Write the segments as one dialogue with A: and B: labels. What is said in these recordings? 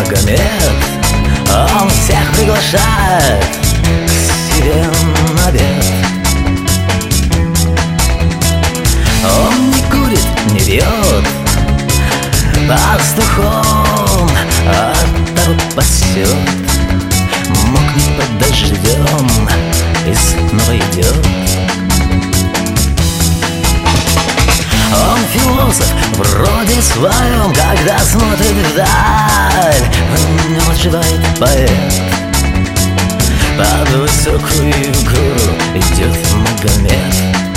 A: Магомед, он всех приглашает к себе на обед. Он не курит, не пьет, пастухом отару пасет, мокнет под дождем и снова идет. Он философ вроде своем, когда смотрит вдаль, в нем отживает поэт. Под высокую гору идет Магомед.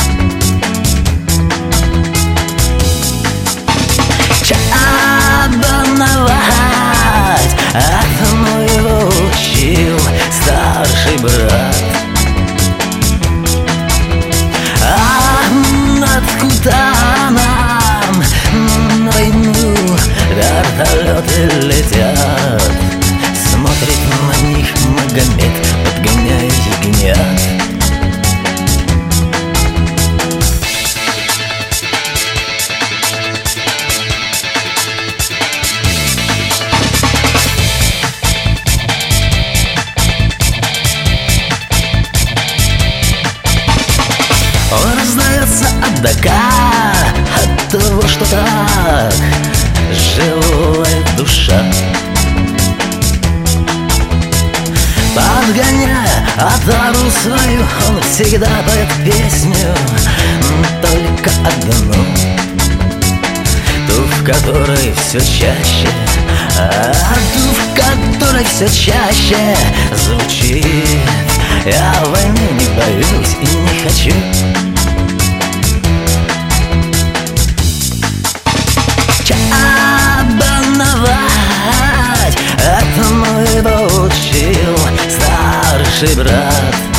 A: Чабановать одному его учил старший брат. Откуда нам на войну вертолеты летят? Смотрит на них Магомед, подгоняя ягнят. Он раздается от от того, что так желает душа. Подгоняя отару свою, он всегда поет песню только одну, ту, в которой все чаще, ту, в которой все чаще звучит: я войны не боюсь и не хочу. Чабановать этому его учил старший брат.